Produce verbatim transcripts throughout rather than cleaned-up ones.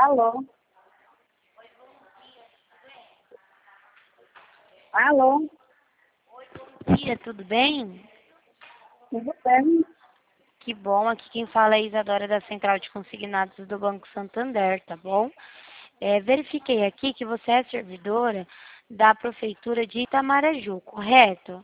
Alô? Alô? Bom dia, tudo bem? Tudo bem? Que bom, aqui quem fala é a Isadora da Central de Consignados do Banco Santander, tá bom? É, verifiquei aqui que você é servidora da Prefeitura de Itamaraju, correto?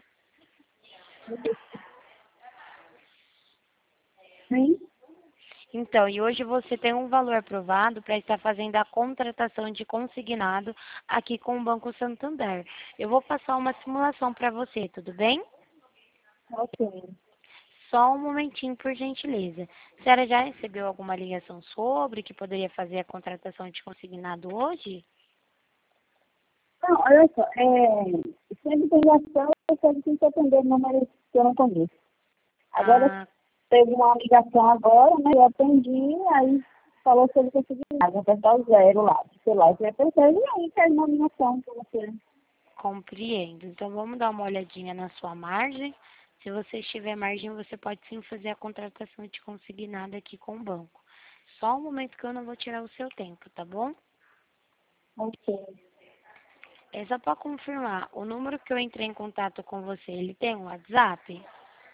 Sim? Então, e hoje você tem um valor aprovado para estar fazendo a contratação de consignado aqui com o Banco Santander. Eu vou passar uma simulação para você, tudo bem? Ok. Só um momentinho, por gentileza. A senhora já recebeu alguma ligação sobre que poderia fazer a contratação de consignado hoje? Não, olha só, é, sempre tem ligação, eu sempre tenho que atender números que eu não conheço. Agora, Ah, teve uma ligação agora, né? Eu atendi, aí falou sobre possibilidade, apertar o zero lá, sei lá, eu apertei, e aí terminou a ligação para você. compreendo. Então, vamos dar uma olhadinha na sua margem. Se você tiver margem, você pode sim fazer a contratação de consignado aqui com o banco. Só um momento que eu não vou tirar o seu tempo, tá bom? Ok. É só para confirmar, o número que eu entrei em contato com você, ele tem um WhatsApp?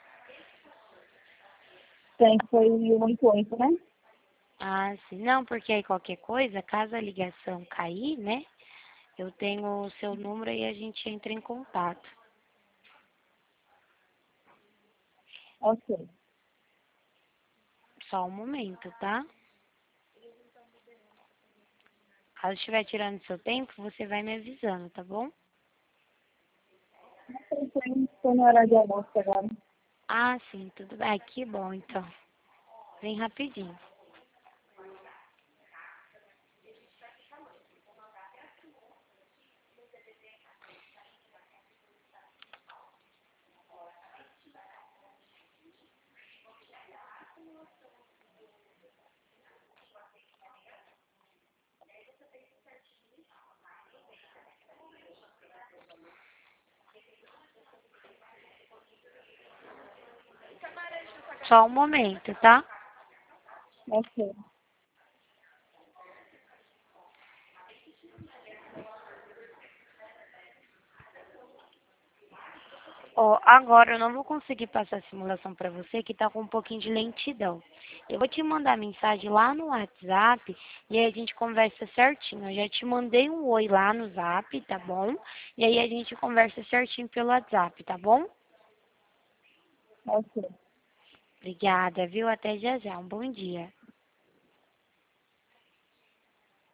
Tem, foi o oito oito, né? Ah, sim. Não, porque aí qualquer coisa, caso a ligação cair, né? Eu tenho o seu número e a gente entra em contato. Ok. Só um momento, tá? Caso estiver tirando seu tempo, você vai me avisando, tá bom? Estou no horário de almoço agora. Ah, sim, tudo bem. Ah, que bom, então. Vem rapidinho. Só um momento, tá? Ok. Ó, agora eu não vou conseguir passar a simulação para você, que tá com um pouquinho de lentidão. Eu vou te mandar mensagem lá no WhatsApp e aí a gente conversa certinho. Eu já te mandei um oi lá no Zap, tá bom? E aí a gente conversa certinho pelo WhatsApp, tá bom? Ok. Obrigada, viu? Até já já. Um bom dia.